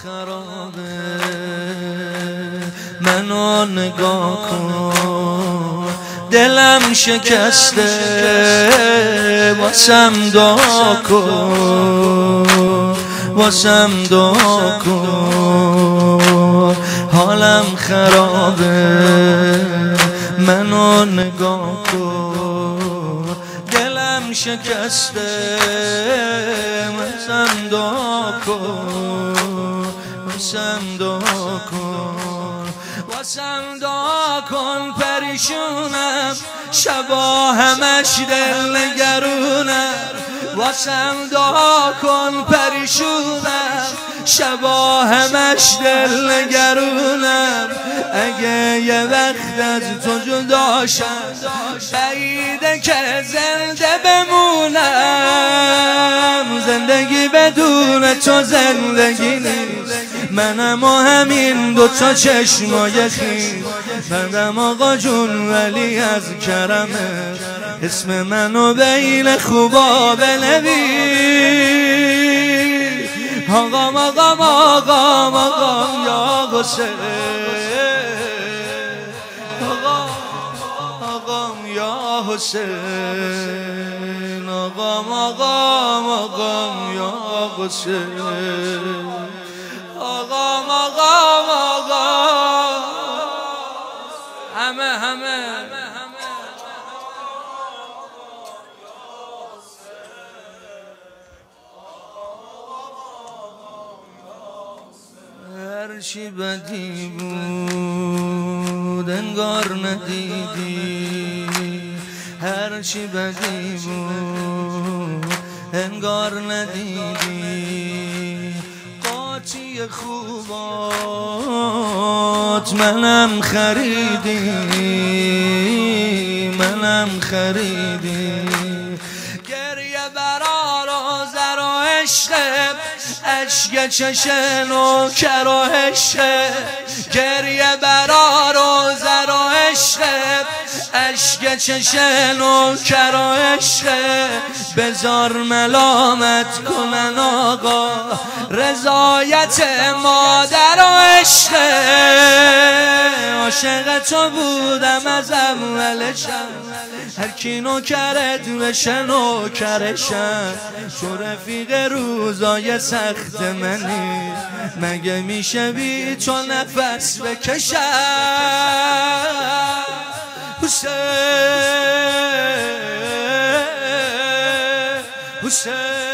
خرابه منو نگاه کن دلم شکسته واسم دعا کن واسم دعا کن حالم خرابه منو نگاه کن دلم شکسته واسم دعا کن واسم دعا کن واسم دعا کن پریشونم شبا همش دل نگرونم واسم دعا کن پریشونم شبا همش دل نگرونم اگه یه وقت از تو جدا شم بعیده که زنده بمونم زندگی بدون تو زندگی نیست منم و همین دوتا چشمای خیس بندم آقا جون ولی از کرمه اسم منو بین خوبا بنویس آقام آقام آقام آقام یا حسین آقام آقام یا حسین آقام آقام آقام یا حسین آقام آقام آقام همه هرچی بدی بود انگار ندیدی هرچی بدی بود انگار ندیدی قاطی خوبات منم خریدی منم خریدی گریه برا رو زر و عشق اشک چشن و کر و عشق گریه برا رو زر و عشق اشک چشن و کر و عشق بزار ملامت کنن آقا رضایت مادر و عشق عاشق تو بودم از اولشم هر کی نوکرت بشه نوکرشم تو رفیق روزای سخت منی مگه میشه بی تو نفس بکشم حسین حسین